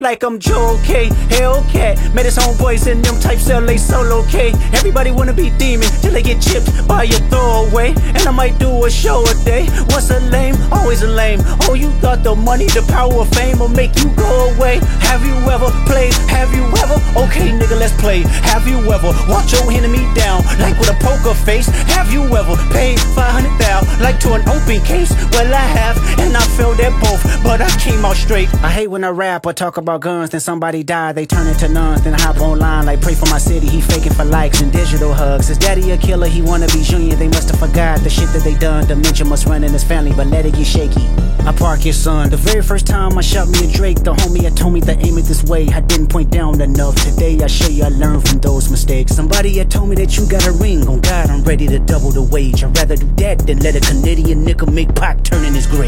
Like I'm Joe K, Hellcat. Met his homeboys and them types LA solo K. Everybody wanna be demon till they get chipped by your throwaway. And I might do a show a day. Once a lame, always a lame. Oh, you thought the money, the power of fame will make you go away? Have you ever played? Have you ever? Okay, nigga, let's play. Have you ever walked your enemy down like with a poker face? Have you ever paid 500,000 like to an open case? Well, I have, and I failed at both, but I came out straight. I hate when I rap or talk about guns, then somebody die, they turn into nuns, then I hop online like pray for my city. He faking for likes and digital hugs. His daddy a killer, he wanna be Junior. They must have forgot the shit that they done. Dementia must run in his family, but let it get shaky. I park your son. The very first time I shot me a Drake, the homie had told me to aim it this way. I didn't point down enough. Today I show you I learned from those mistakes. Somebody had told me that you got a ring. On God, I'm ready to double the wage. I'd rather do that than let a Canadian nigga make Pac turn in his grave.